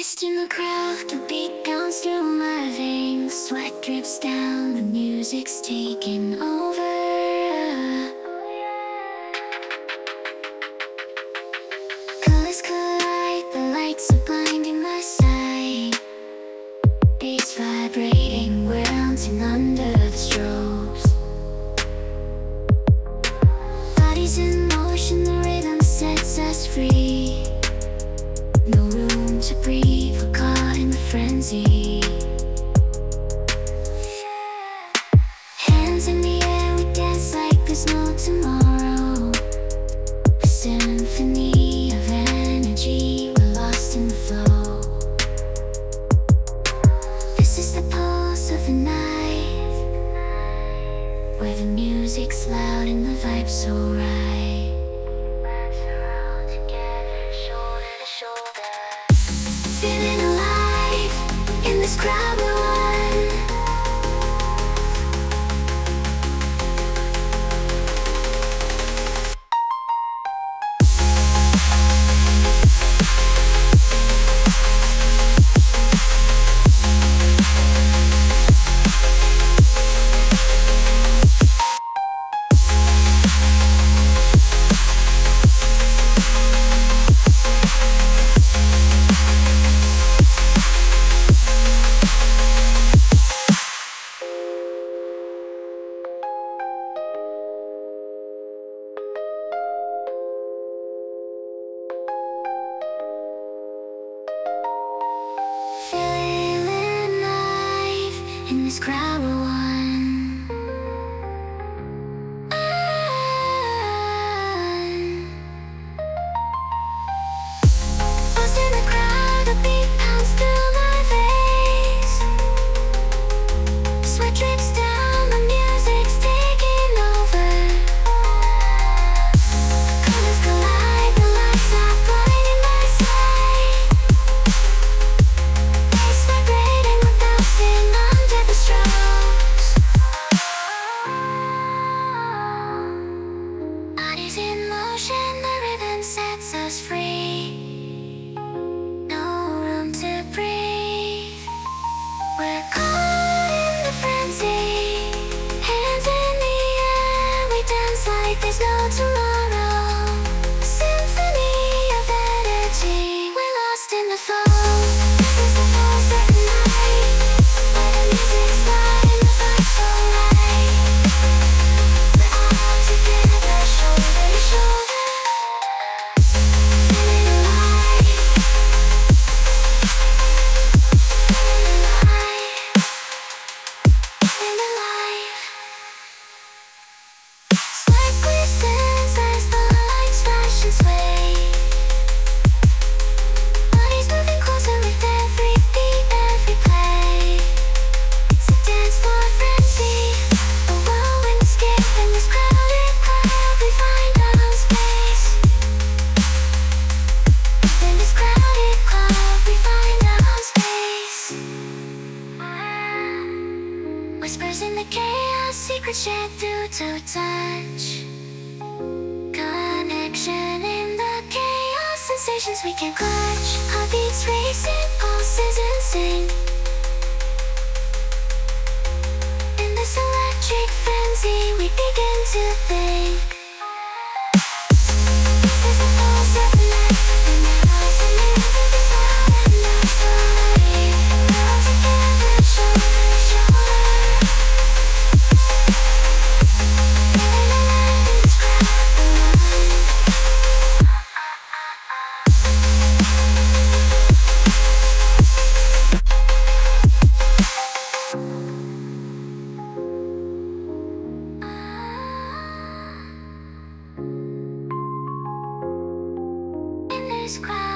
Lost in the crowd, the beat bounces through my veins. Sweat drips down, the music's taking over. Colors collide, the lights are blinding my sight. Bass vibrating, we're bouncing under the strobes. Bodies in motion, the rhythm sets us free. No room to breathe, we're caught in the frenzy. Hands in the air, we dance like there's no tomorrow. A symphony of energy, we're lost in the flow. This is the pulse of the night, where the music's loud and the vibe's so right. Feeling alive in this crowd we're one. Feeling alive in this crowd we're one. Lost in the crowd, the beat pounds through my veins. Sweat drips down, the music's taking over. Colors collide, the lights are blinding my sight. Bass vibrating, we're bouncing under the strobes. Bodies in motion, the rhythm sets us free. No room to breathe, we're caught in the frenzy. Hands in the air, we dance like there's no tomorrow. A symphony of energy, we're lost in the flow. This is the pulse of the night, where the music's loud and the vibe's so right. We're all together, shoulder to shoulder. Feeling alive, feeling alive, feeling alive. Sweat glistens as the lights flash and sway. Bodies moving closer with every beat, every play. It's a dance floor frenzy, a whirlwind escape. In this crowded club we find our own space. In this crowded club we find our own space. Whispers in the chaos, secrets shared through toe touch. Connection in the chaos, sensations we can clutch. Heartbeats racing, pulses in sync. In this electric frenzy, we begin to think. This is the pulse of the night, and now it's the music is loud and not sorry. We're all together, shoulder to shoulder. Feeling alive in this crowd we're one. In this crowd